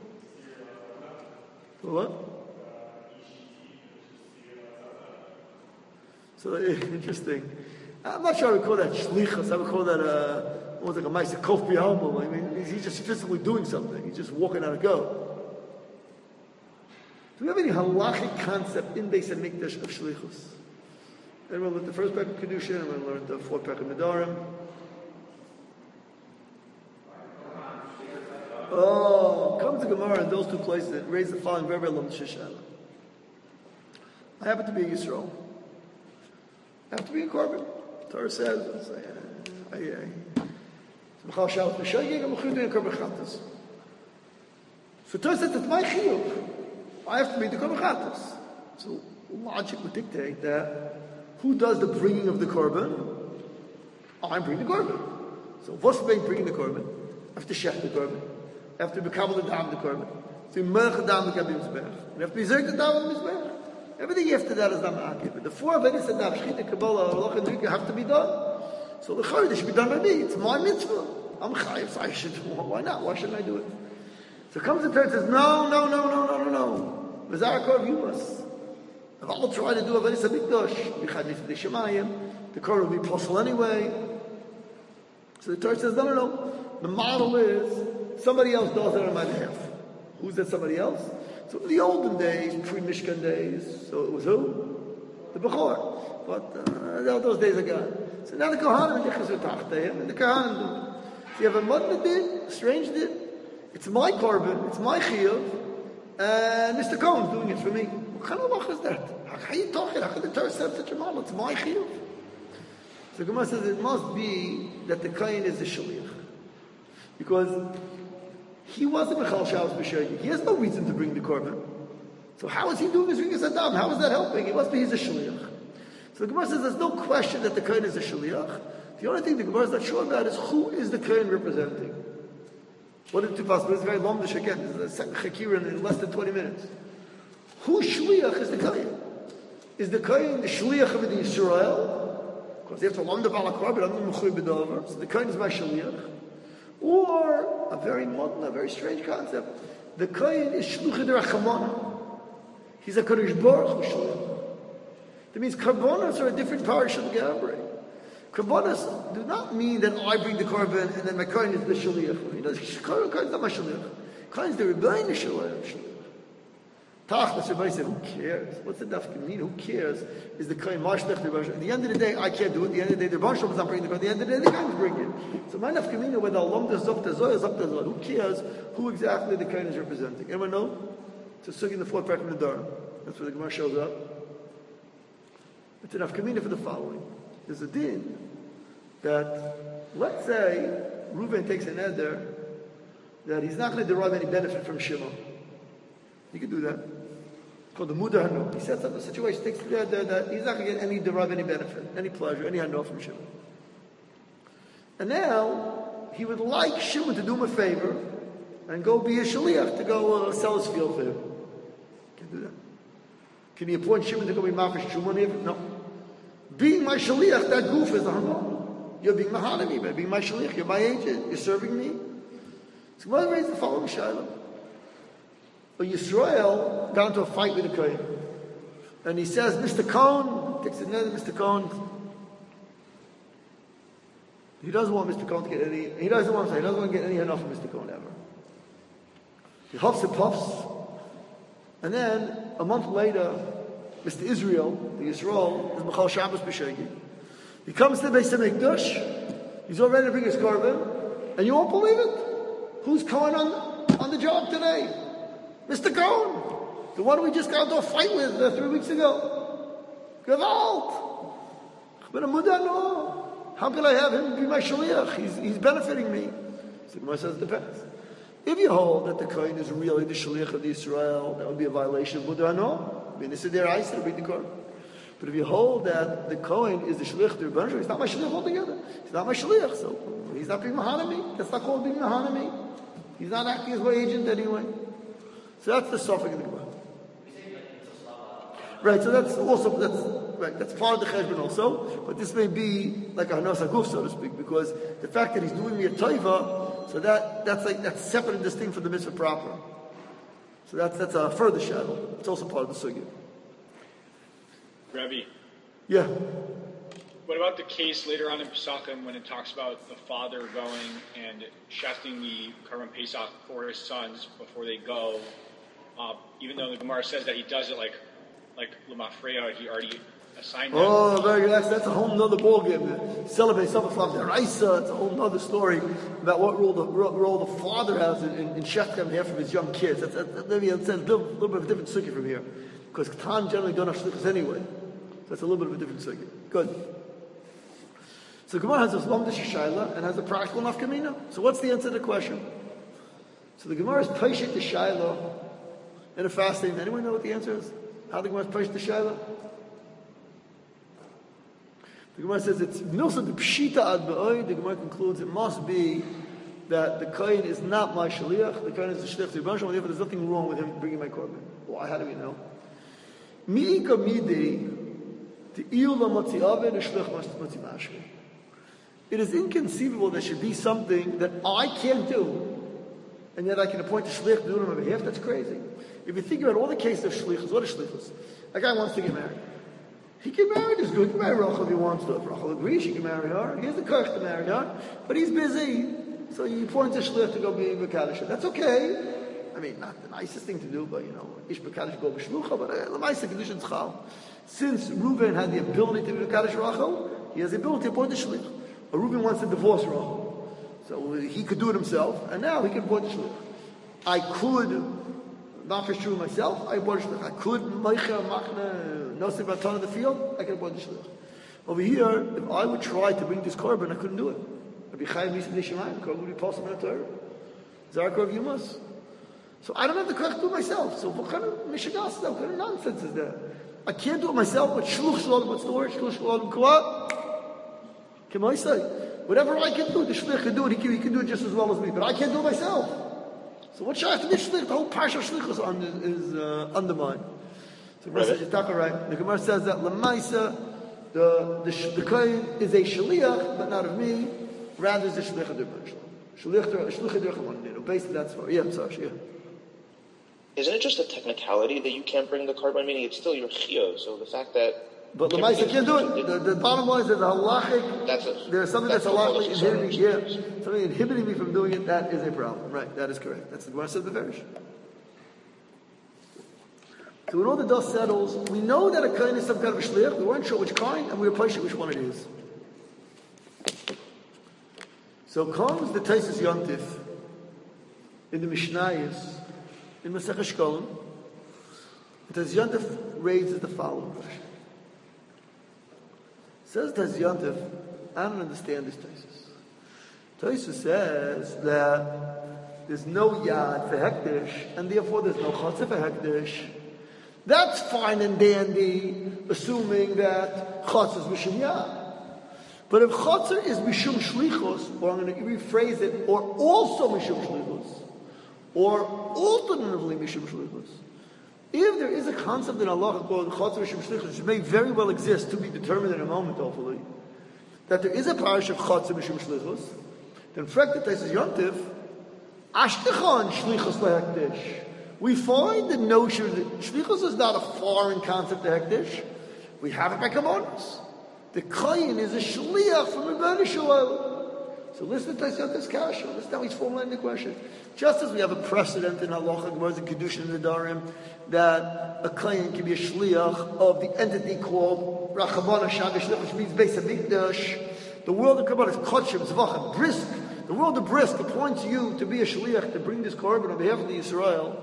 For what? So interesting. I'm not sure I would call that shlichus. I would call that almost like a ma'aser kof b'yalmo. I mean, he's just physically doing something. He's just walking out of go. Do we have any halachic concept in Beis HaMikdash of shlichus? And we'll learn the first pack of Kedushin, and we'll learn the fourth pack of Nedarim. Oh, come to Gemara in those two places that raise the following very long shishana. I happen to be a Yisrael. I have to be a Korban. Torah says, so Torah says that's my chiyuv. I have to be the Korban Chatas. So logic would dictate that who does the bringing of the Korban? I'm bringing the Korban. So what's bringing the Korban? I have to shech the Korban. I have to be kabel the dam the Korban. So you merch the dam the kabel mizbech. You have to be zerk the dam the mizbech. Everything after that is dam akib. But the four Avenis and Shchita, Kabbalah, Halacha, and Rika have to be done. So the Chayr should be done by me. It's my mitzvah. I'm chayiv, so I should. Why not? Why shouldn't I do it? So comes the Torah and says, no. V'zarakor, you must. If I'll try to do Avenis HaMikdash, Yichad Nifdei Shemayim, the Korban will be possible anyway. So the Torah says, no. The model is somebody else does it on my behalf. Who's that somebody else? So in the olden days, pre-Mishkan days, so it was who? The Bechor. But those days are gone. So now the Kohanim and Yichus Utachtehim, and the Kohanim do. So you have a Madna din, a strange din. It's my korban, it's my chiyuv, and Mr. Cohen's doing it for me. What kind of halach is that? How are you talking? How can the Torah say such a model? It's my chiyuv. So the Gemara says it must be that the Kohen is the shaliach. Because he wasn't Mechal Shabbos B'Shogeg. He has no reason to bring the korban. So how is he doing his Ringas Adam? How is that helping? It must be he's a shaliach. So the Gemara says there's no question that the Kohen is a shaliach. The only thing the Gemara is not sure about is who is the Kohen representing. What are the two possibilities? It's very lomdish again. This is a second chakira in less than 20 minutes. Who shliach is the Kohen? Is the Kohen the shliach of the Yisrael? Because you have to learn the balakor, but I'm not mechuy b'dover. So the Kohen is my shliach. Or a very modern, a very strange concept. The Kohen is shluchid rachamana. He's a Kodesh Baruch Hu shliach. That means karbonos are a different parish of the Gabri. Karbonos do not mean that I bring the korban and then my Kohen is the shaliach. He does. Kohen is not my shaliach. Kohen is the rebellion shaliach. Tachlis, everybody said, who cares? What's the dafka mean? Who cares? Is the Kohen mashlech the Rebbe? At the end of the day, I can't do it. At the end of the day, the Rebbe is not bringing the Kohen. At the end of the day, the Kohen is bringing it. So my dafka mean, whether Alom does up the Zohar, up the Zohar. Who cares who exactly the Kohen is representing? Anyone know? It's a sugi in the fourth parak of the Dara. That's where the Gemara shows up. It's enough kamina for the following. There's a din that, let's say, Reuven takes an eder that he's not going to derive any benefit from Shimon. He can do that. It's called the Mudar Hano. He sets up a situation, takes the eder that he's not going to get derive any benefit, any pleasure, any Hano from Shimon. And now, he would like Shimon to do him a favor and go be a shaliach, to go sell his field for him. Can't do that. Can he appoint Shimon to go be Mafish Shuman here? No. Being my shaliach, that goof is a harmon. You're being mahanami by being my shaliach. You're my agent. You're serving me. So why raise the following shaila? But Yisrael got into a fight with the Kohen. And he says, Mr. Cohen, takes another Mr. Cohen. He doesn't want Mr. Cohen to get any, he doesn't want to get any enough from Mr. Cohen ever. He huffs and puffs. And then, a month later, Mr. Israel, the Yisrael, is Mechal Shabbos B'Shogeg. He comes to the Beis HaMikdash, he's all ready to bring his korban, and you won't believe it. Who's Cohen on the job today? Mr. Cohen, the one we just got into a fight with 3 weeks ago. Gewalt! How can I have him be my shaliach? He's benefiting me. So Gemara says it depends. If you hold that the Kohen is really the shaliach of the Israel, that would be a violation of Mudar Hano. But if you hold that the Kohen is the shaliach of the Rebbe, he's not my shaliach altogether. He's not my shaliach, so he's not being mahanami. That's not called being mahanami. He's not acting as my agent anyway. So that's the suffix of the Gemara. Right, so that's part of the cheshbon also, but this may be like a hanas haguf, so to speak, because the fact that he's doing me a taiva, so that's separate and distinct from the mitzvah proper. So that's a further shadow. It's also part of the sugya. Rabbi. Yeah. What about the case later on in Pesachim when it talks about the father going and shafting the Karban Pesach for his sons before they go, even though the Gemara says that he does it like Lemafreya, he already assigned them. Oh, very good. That's a whole nother ballgame. Celebrate Shabbat Deraisa. It's a whole nother story about what role the father has in shechting half of his young kids. Maybe a little bit of a different sukkah from here, because Katan generally don't have shlichus anyway. So that's a little bit of a different sukkah. Good. So Gemara has a lomdish shaila and has a practical nafkamina. So what's the answer to the question? So the Gemara is patient the shaila in a fasting. Anyone know what the answer is? How the Gemara is patient the shaila? The Gemara says it's milsa the pshita ad ba'oi. The Gemara concludes it must be that the Kohen is not my shaliach. The Kohen is the shliach to Rebbe, therefore there's nothing wrong with him bringing my korban. Why? How do we know? Mi'ika midei te'iyu l'motzi aved u'shliach motzi mashke. It is inconceivable there should be something that I can't do, and yet I can appoint a shliach to do it on my behalf. That's crazy. If you think about all the cases of shlichus, what are shlichus? A guy wants to get married. He can marry this girl. He can marry Rachel if he wants to. If Rachel agrees, she can marry her. He has the courage to marry her, but he's busy, so he appoints a shliach to go be Mekadosh. That's okay. I mean, not the nicest thing to do, but ish b'kadosh go b'shlucha, but l'maisa kedushin tzchal. Since Reuven had the ability to be b'kadosh Rachel, he has the ability to appoint the shlich. But Reuven wants to divorce Rachel, so he could do it himself, and now he can appoint the shlich. I could, not for sure myself, I appoint the shlich. I could meicha machna nosei b'atan in the field, I can appoint the shlich. Over here, if I would try to bring this korban, I couldn't do it. I'd be chayim misa d'shemayim. Korban would be possible in the Torah. Zarkov Yumas. So I don't have the correct to do it myself. So what kind of mishigas, what kind of nonsense is that? I can't do it myself, but shluch shalom, what's the word? Shluch shalom kuat? Can I say? Whatever I can do, the shlich can do it, he can do it just as well as me, but I can't do it myself. So what should I have to be shlich? The whole parsha of shlich is undermined. So the Gemara says, you're right. The Gemara says that Lamaisa, the kohen is a shaliach, but not of me, rather is a shlich of the Shlich. Basically, that's for. Yeah, I'm sorry. Yeah. Isn't it just a technicality that you can't bring the korban? Meaning it's still your chiyuv. So the fact that. But Lamaisa can't do it. The bottom line is that the halachic. There's something that's halachically inhibiting me. Yeah, something inhibiting me from doing it. That is a problem. Right. That is correct. That's the Gemara says the Beferish. So when all the dust settles, we know that a kohen is some kind of a shliach. We weren't sure which kind, and we were pushing which one it is. So comes the Taisus Yontif in the Mishnayos in Masech Shkolim. The Taisus Yontif raises the following question. Says Taisus Yontif, I don't understand this Taisus. Taisus says that there's no yad for hekdesh, and therefore there's no chatzah for hekdesh. That's fine and dandy, assuming that chatzah is mishum yad. But if chatzah is mishum shlichus, or I'm going to rephrase it, or also mishum shlichus, or alternatively mishum shlichus, if there is a concept in Allah called chatzah mishum shlichus, which may very well exist, to be determined in a moment, hopefully, that there is a parish of chatzah mishum shlichus, then frekta says Yontif, ashtechan shlichus lehekdesh. We find the notion that shlichus is not a foreign concept to hekdesh. We have it by kavanos. The kohen is a shliach from Rebbeinu Shalom. So listen to this kasha. Listen how he's formulating the question. Just as we have a precedent in halacha, Gemara and Kedushin and Nedarim, that a kohen can be a shliach of the entity called Rachamana Shavish, which means Beis Hamikdash. The world of Kabbalah is kotshim, zvachim, brisk. The world of brisk appoints you to be a shliach to bring this korban on behalf of the Yisrael.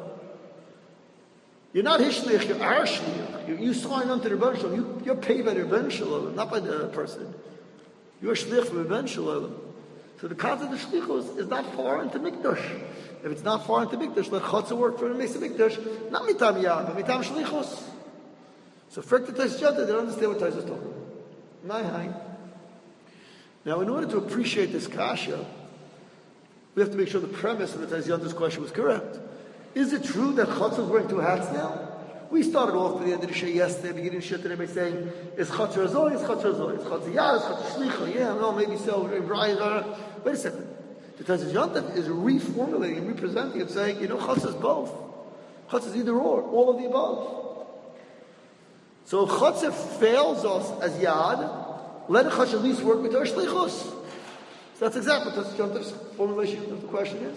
You're not his shliach, you're our shliach. You sign on to the Rebbeinu Shalom. You're paid by the Rebbeinu Shalom, not by the person. You're a shliach from Rebbeinu Shalom. So the concept of shlichus is not foreign to Mikdash. If it's not foreign to Mikdash, let chatzah work for the Mesa Mikdash, not mitam yad, but mitam shlichus. So frik the Taisus Yontif, they don't understand what Taisus is talking about. Now, in order to appreciate this kasha, we have to make sure the premise of the Taisus Yontif's question was correct. Is it true that chatzah is wearing two hats now? We started off at the end of the Sheh yesterday, beginning of Sheh today, by saying, is chatzah azoi, is chatzah azoi, is chatzah yad, is chatzah shlicha, yeah, no, maybe so, wait a second. The Taisus Yontif is reformulating and representing and saying, chatzah is both. Chatzah is either or, all of the above. So if chatzah fails us as yad, let chatzah at least work with our shlichus. So that's exactly what Taisus Yontif's formulation of the question is.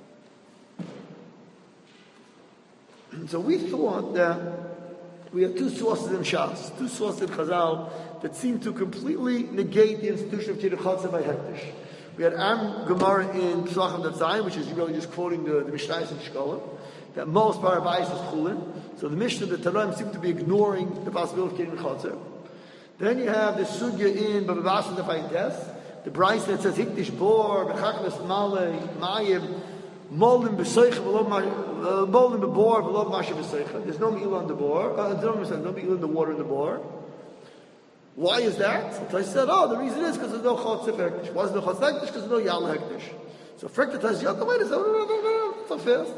So we thought that we have two sources in Shas, two sources in Chazal that seem to completely negate the institution of Tirei Chatzah by Hekdesh. We had Gemara in Pesachim Daf Zayin, which is really just quoting the Mishnayos in Shkolim, that most Parabayis is Chulin. So the Mishnah, the Tanaim seem to be ignoring the possibility of Tirei Chatzah. Then you have the Sugya in Bababas and the Fayites, the Bryce that says Hikdish Bor, Bechaknas Male, Mayim, Molim b'seicha, molim b'bor, v'lo masha b'seicha. There's no meal on the bor. No meal in the water in the bor. Why is that? So I said, the reason is because there's no chatzah hekdesh. Why is there no chatzah hekdesh? Because there's no yal hekdesh. So frik the Taisus Yontif, wait a second, no, it's not fast.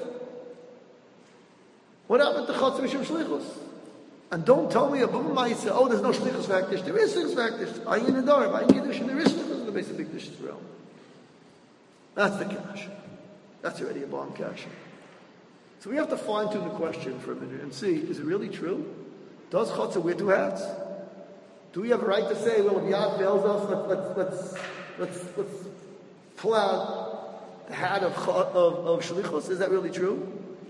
What happened to chatzah mishum shlichus? And don't tell me about Ma'aseh, there's no shlichus for hekdesh. There is shlichus for hekdesh. Ayin Nedarim, Ayin Kedushin, there is shlichus in the base of Mikdash Yisrael. That's the cash. That's already a bomb cash. So we have to fine-tune the question for a minute and see, is it really true? Does chatzah wear two hats? Do we have a right to say, well, if Yad fails us, let's pull out the hat of shlichus? Is that really true?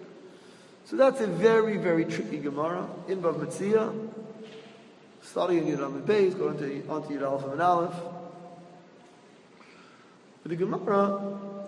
So that's a very, very tricky Gemara in Bava Metzia. Starting in Yud Amud Beis, going onto Yud Aleph and Aleph. But the Gemara,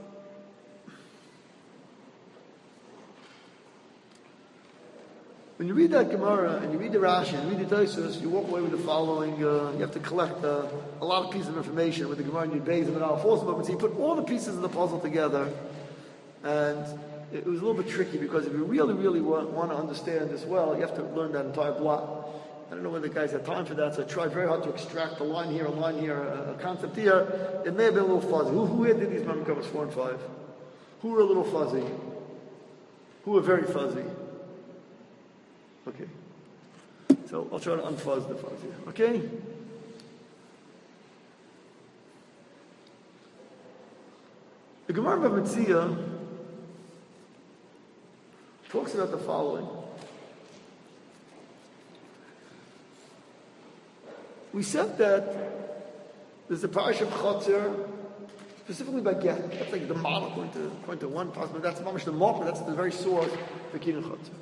when you read that Gemara and you read the Rashi and you read the Tosfos, you walk away with the following. You have to collect a lot of pieces of information with the Gemara and Yud Beis and Aleph. Also, you put all the pieces of the puzzle together, and it was a little bit tricky because if you really, really want to understand this well, you have to learn that entire block. I don't know whether the guys had time for that, so I tried very hard to extract a line here, a concept here. It may have been a little fuzzy. Who here did these Mamakamas 4 and 5? Who were a little fuzzy? Who were very fuzzy? Okay. So I'll try to unfuzz the fuzzy. Okay? The Gemara of Metzia talks about the following. We said that there's a parasha of Chotzer, specifically by get. That's like the model, according to one possible. That's the model. That's the very source for Kinyan Chotzer.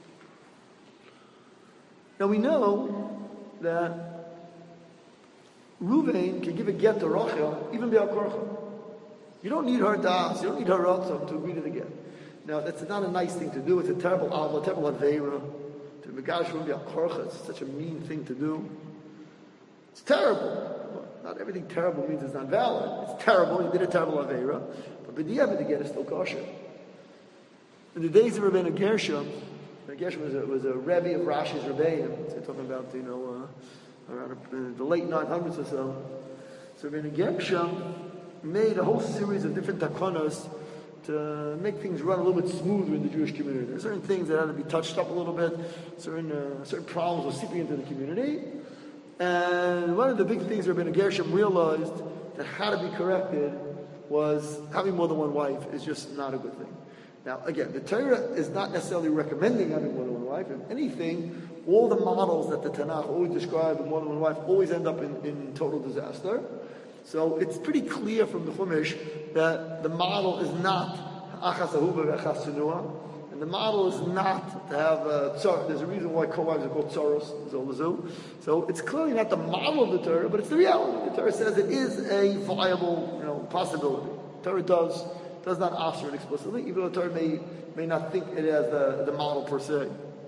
Now we know that Ruvain can give a get to Rachel even Be'al Korcha. You don't need her das, you don't need her ratzon to agree to the get. Now that's not a nice thing to do. It's a terrible avla, terrible aveira. To megash from Be'al Korcha, it's such a mean thing to do. It's terrible. Well, not everything terrible means it's not valid. It's terrible. You did a terrible aveira, but b'diavad the get is still kosher. In the days of Rabbeinu Gershom was a rebbe of Rashi's Rebbeim. So we're talking about around the late 900s or so. So Rabbeinu Gershom made a whole series of different takonos to make things run a little bit smoother in the Jewish community. There are certain things that had to be touched up a little bit. Certain problems were seeping into the community. And one of the big things Rabbeinu Gershom realized that had to be corrected was having more than one wife is just not a good thing. Now, again, the Torah is not necessarily recommending having more than one wife. If anything, all the models that the Tanakh always describe of more than one wife always end up in total disaster. So it's pretty clear from the Chumash that the model is not achas ahuva ve'achas sunua. The model is not to have tzar. There's a reason why co-wives are called tzaros, zolazu. So it's clearly not the model of the Torah, but it's the reality. The Torah says it is a viable, possibility. The Torah does not offer it explicitly, even though the Torah may not think it as the model per se.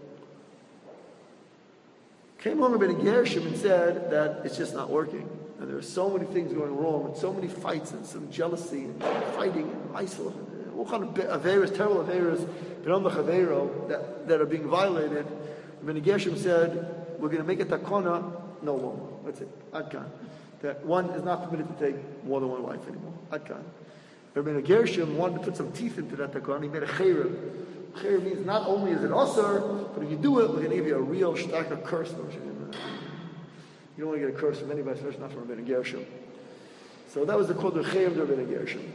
Came home Rabbeinu Gershom and said that it's just not working, and there are so many things going wrong, and so many fights, and some jealousy, and fighting, and Meisel, and all kind of averas, terrible averas, that are being violated. Rabbeinu Gershom said, we're going to make a takona no longer. That's it. Adkan. That one is not permitted to take more than one wife anymore. Adkan. Rabbeinu Gershom wanted to put some teeth into that takona. He made a chayrim. Chayrim means not only is it osur, but if you do it, we're going to give you a real shtarka curse. You don't want to get a curse from anybody, especially not from Rabbeinu Gershom. So that was the called the chayrim of Rabbeinu Gershom.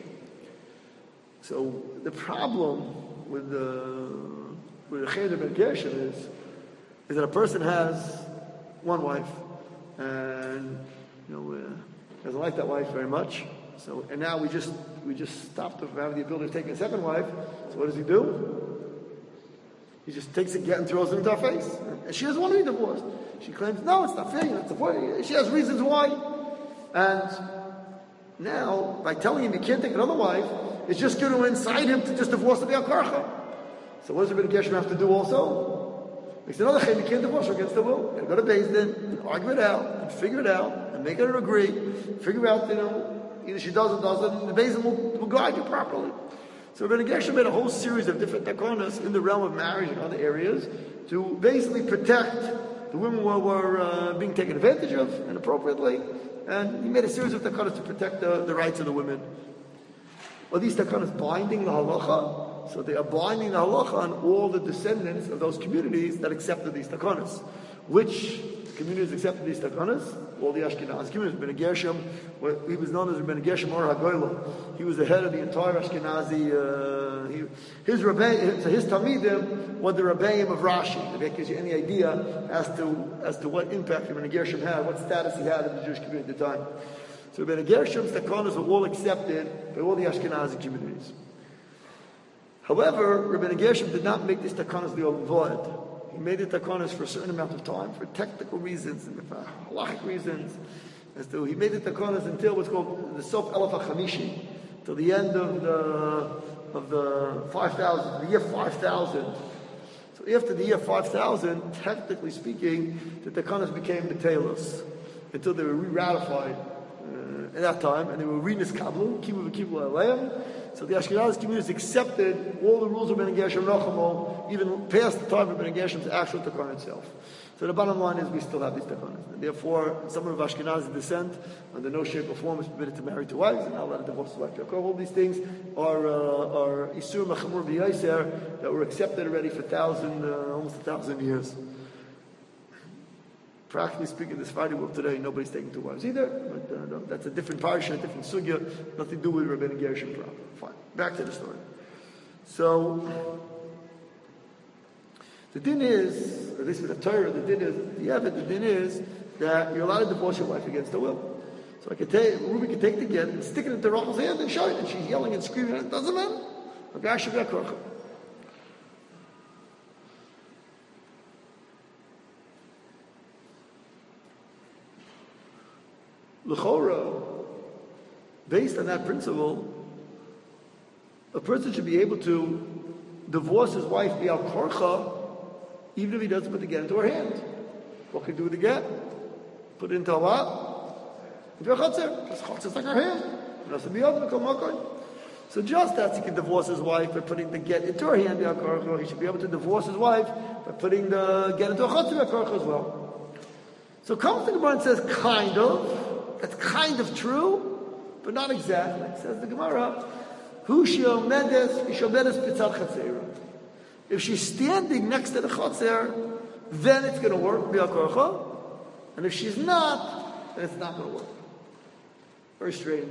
So the problem with the chayrim of Rabbeinu Gershom is that a person has one wife and doesn't like that wife very much. So and now we just stopped from having the ability of taking a second wife. So what does he do? He just takes a get and throws it into her face. And she doesn't want to be divorced. She claims, no, it's not fair. It's the she has reasons why. And now, by telling him he can't take another wife, it's just going to incite him to just divorce the Be'al Korcha. So what does Rabbeinu Gershom have to do also? Makes another chayim, you can't divorce her against the will. You got to go to Beis Din and argue it out, and figure it out, and make her agree, figure out, either she does or doesn't, and the Beis Din will guide you properly. So Rabbeinu Gershom made a whole series of different takonas in the realm of marriage and other areas to basically protect the women who were being taken advantage of inappropriately, and he made a series of takonas to protect the rights of the women. Are these takonas binding the halacha? So they are binding the halacha on all the descendants of those communities that accepted these takonas. Which communities accepted these takonas? All the Ashkenazi communities. Rabbeinu Gershom, he was known as Rabbeinu Gershom Or HaGoyla. He was the head of the entire Ashkenazi. His Talmidim were the Rebbeim of Rashi. If that gives you any idea as to what impact Rabbeinu Gershom had, what status he had in the Jewish community at the time. So Rabbeinu Gershom's takonas were all accepted by all the Ashkenazi communities. However, Rabbi Gershom did not make this takanas li'olam v'od. He made the takanas for a certain amount of time, for technical reasons and for halachic reasons. He made the takanas until what's called the Sof Elef HaChamishi, till the end of the 5,000, the year 5,000. So after the year 5,000, technically speaking, the takanas became betelos until they were re-ratified at that time, and they were re-niskablu, kibu v'kibu aleim. So the Ashkenazi communities accepted all the rules of Ben Gershom Rachamo, even past the time of Ben Gershom's actual takana itself. So the bottom line is we still have these takanas. And therefore, someone of Ashkenazi descent, under no shape or form, is permitted to marry two wives, and not allowed to divorce his wife. All these things are Isur Machamur B'Yaiser that were accepted already for almost 1,000 years. Practically speaking, this Friday world today, nobody's taking two wives either. But no, that's a different parasha, a different sugya, nothing to do with Rabbeinu Gershom problem. Fine. Back to the story. So the din is, or at least with the Torah, the din is that you're allowed to divorce your wife against her will. So Ruby can take the get and stick it into Rachel's hand and show it, and she's yelling and screaming, and it doesn't matter. Okay, should be a korcha. L'chora, based on that principle, a person should be able to divorce his wife via korcha, even if he doesn't put the get into her hand. What can he do with the get? Put it into a what? Into a chotzer. Because chotzer is like her hand. It has to be open. So just as he can divorce his wife by putting the get into her hand via korcha, he should be able to divorce his wife by putting the get into a chotzer via korcha as well. So comes the Gemara and says, kind of. That's kind of true, but not exactly. Says the Gemara, if she's standing next to the chotzer, then it's going to work, and if she's not, then it's not going to work. Very strange.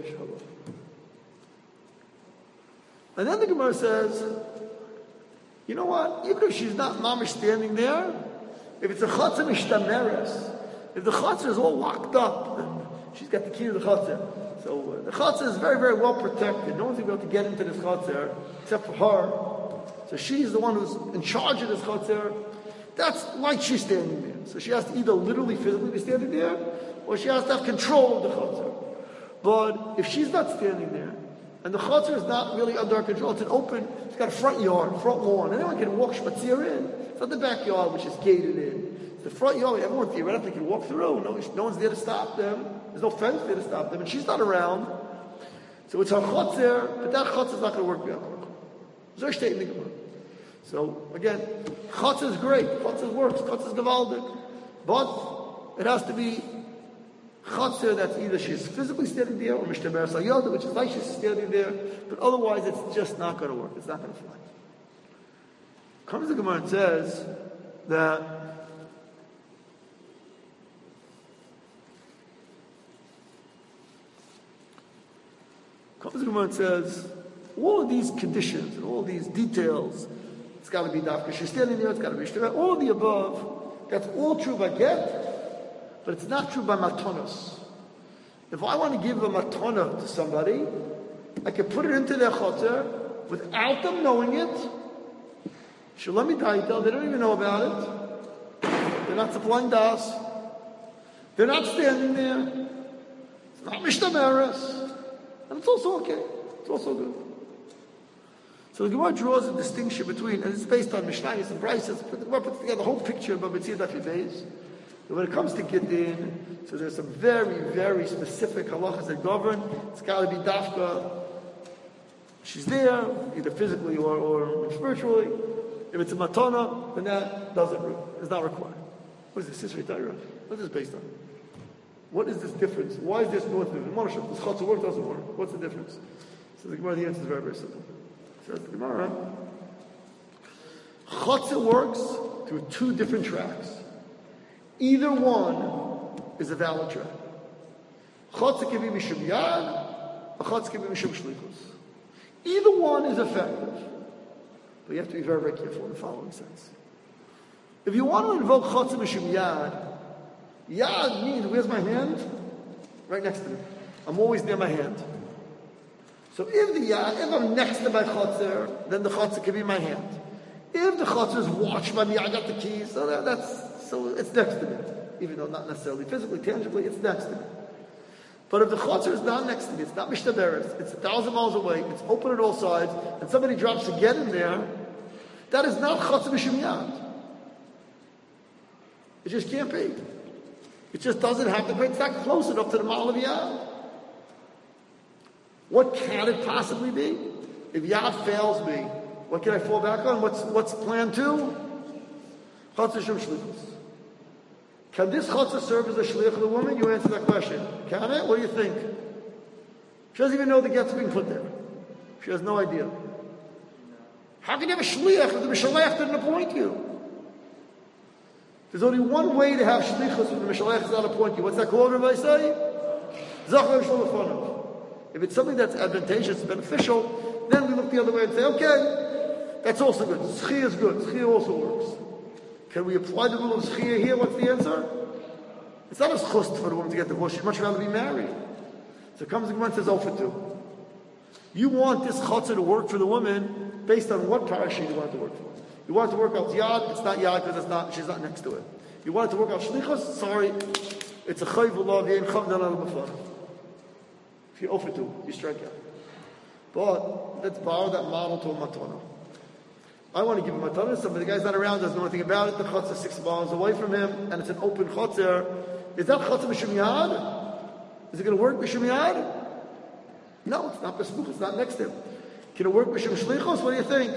And then the Gemara says, you know what? Even if she's not mamish standing there, if it's a chotzer mishtameres, if the chotzer is all locked up, then she's got the key to the chotzer. So the chotzer is very, very well protected. No one's going to be able to get into this chotzer except for her. So she's the one who's in charge of this chotzer. That's like she's standing there. So she has to either literally, physically be standing there, or she has to have control of the chotzer. But if she's not standing there, and the chotzer is not really under her control, it's an open, it's got a front yard, front lawn. Anyone can walk shmatzir in. It's not the backyard, which is gated in. It's the front yard, everyone theoretically can walk through. No one's there to stop them. There's no fence there to stop them, and she's not around. So it's her chotzer, but that chotzer is not going to work beyond korcha. Zor steht in the Gemara. So again, chotzer is great. Chotzer works. Chotzer is gewaldig. But it has to be chotzer that's either she's physically standing there, or mishtaber sayoda, which is like she's standing there. But otherwise, it's just not going to work. It's not going to fly. Comes the Gemara and says that the Gemara and says, all of these conditions and all these details, it's got to be dafka. She's standing there, it's got to be shtabah. All of the above, that's all true by get, but it's not true by matonos. If I want to give a matona to somebody, I can put it into their chotzer without them knowing it. Shalom Itaita, they don't even know about it. They're not supplying das. They're not standing there. It's not mishtameres. And it's also okay. It's also good. So the Gemara draws a distinction between, and it's based on Mishnayos and Braisos, but the Gemara puts together the whole picture of Babitzir Daf Yudbeis. When it comes to Gittin, so there's some very, very specific halachas that govern. It's got to be dafka. She's there, either physically or spiritually. If it's a matana, then that is not required. What is this? Sisrei Torah? What is this based on? What is this difference? Why is this north different? Monoshem, this chotzer work doesn't work. What's the difference? So the Gemara, the answer is very, very simple. Says the Gemara, chotzer works through two different tracks. Either one is a valid track. Chotzer can be mishum yad, a chotzer can be mishum shlichus. Either one is effective. But you have to be very, very careful in the following sense. If you want to invoke chotzer mishum yad, yad means, where's my hand? Right next to me. I'm always near my hand. So if I'm next to my chotzer, then the chotzer can be in my hand. If the chotzer is watched by me, I got the keys, so it's next to me. Even though not necessarily physically, tangibly, it's next to me. But if the chotzer is not next to me, it's not mishtaberes, it's 1,000 miles away, it's open at all sides, and somebody drops a get in there, that is not chotzer b'shum yad. It just can't be. It just doesn't have to. It's not close enough to the mile of yad. What can it possibly be? If yad fails me, what can I fall back on? What's plan 2? Chotzer shum shlichus. Can this chotzer serve as a shliach of the woman? You answer that question. Can it? What do you think? She doesn't even know the get's being put there. She has no idea. How can you have a shliach if the mishalech didn't appoint you? There's only one way to have shlichus when the mishalech does not appoint you. What's that called, Rabbi say? Zachar shlomofonov. If it's something that's advantageous, beneficial, then we look the other way and say, okay, that's also good. Schia is good. Schia also works. Can we apply the rule of schia here? What's the answer? It's not a schust for the woman to get divorced. She'd much rather be married. So comes the Gemara and says, oh, for 2. You want this chotzer to work for the woman based on what parasha you want it to work for. You want it to work out yad, it's not yad because she's not next to it. You want it to work out shlichus, sorry, it's a chayv v'lav yein chav dan al b'fan. If you offer to, you strike out. But let's borrow that model to a matana. I want to give a matana to somebody. The guy's not around, doesn't know anything about it. The chotzer is 6 miles away from him, and it's an open chotzer. Is that chotzer b'shum yad? Is it going to work b'shum yad? No, it's not besmuch. It's not next to him. Can it work b'shum shlichos? What do you think?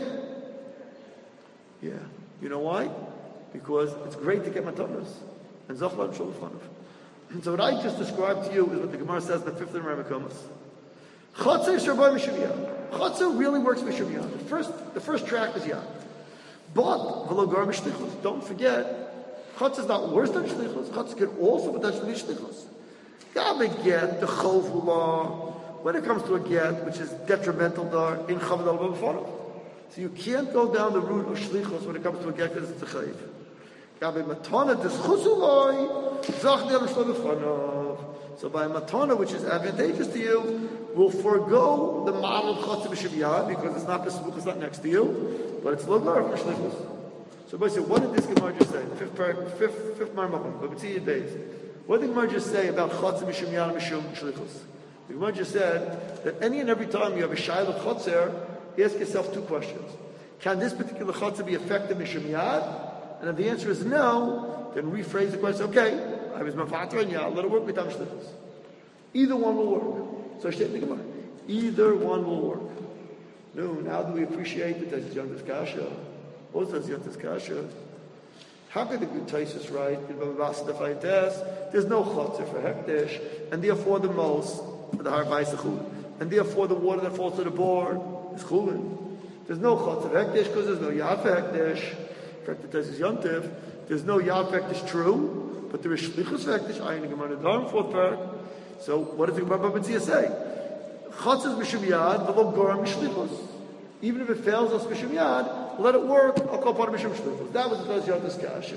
Yeah. You know why? Because it's great to get matanas. And zachlan sholofanov. So what I just described to you is what the Gemara says in the 5th of Ramakomas. Chotzer sharbai mishum yad. Chotzer really works mishum yad. The first track is yad. But v'logar mishlichos. Don't forget, chotzer is not worse than shlichos. Chotzer can also potentially be shlichos. Gabe get the chovula when it comes to a get which is detrimental in chavdal b'fonov. So you can't go down the route of shlichos when it comes to a get because it's a chayiv. Gabe matana deschuzuloi zachni al shlomofonov. So by matana, which is advantageous to you, will forego the model of chotzer b'shum yad because it's not besmuch, it's not next to you, but it's logar for shlichos. So everybody said, what did this Gemara just say? Fifth marmachim, but see days. What did the Gemara just say about chotzer b'shum yad and b'shum shlichos? The Gemara just said that any and every time you have a shayla chotzer, ask yourself 2 questions. Can this particular chotzer be effective b'shum yad? And if the answer is no, then rephrase the question, okay, I was mafatra and yad, let it work with tam shlichos. Either one will work. So I think about it. Either one will work. No, now do we appreciate the Tazyantis Kasha? What's Tazyantis Kasha? How could the good Taisus write in Babas Defaites? There's no chotzer for hekdesh, and therefore the most for the harbai sechul, and therefore the water that falls to the board is chulin. There's no chotzer for hekdesh because there's no yad for hekdesh. In fact, the Taisus Yontiv, there's no yad for hekdesh true, but there is shlichus for hekdesh. Ayin Gemara Nedarim 4th parak. So what does the Gemara Babatzia say? Chotzer b'shum yad v'lo goram mishlichus. Even if it fails us b'shum yad, let it work. I'll call part of b'shum shlichus. That was the Taisus Yontiv's kasha.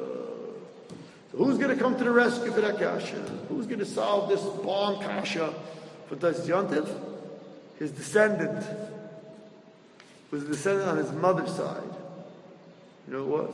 So who's going to come to the rescue for that kasha? Who's going to solve this bomb kasha for Taisus Yontiv? His descendant was a descendant on his mother's side. You know who it was?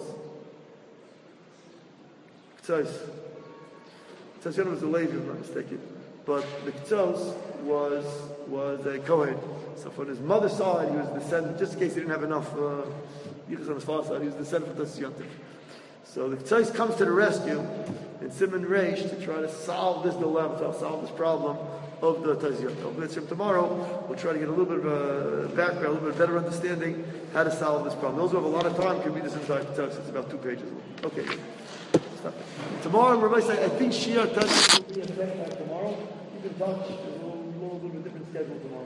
K'tzos. Taisus Yontiv was a Levi, if I'm not mistaken. But the K'tzos was a Kohen. So from his mother's side, he was a descendant, just in case he didn't have enough yichus on his father's side, he was a descendant from Taisus Yontiv. So the K'tzos comes to the rescue in Siman Reish to try to solve this dilemma, to solve this problem of the Taisus Yontiv. Tomorrow, we'll try to get a little bit of a background, a little bit better understanding how to solve this problem. Those who have a lot of time can read this entire K'tzos. It's about 2 pages long. Okay. Tomorrow, Rabbi say, I think Shia Taisus will be in effect tomorrow. You can touch, there's a little bit different schedule tomorrow.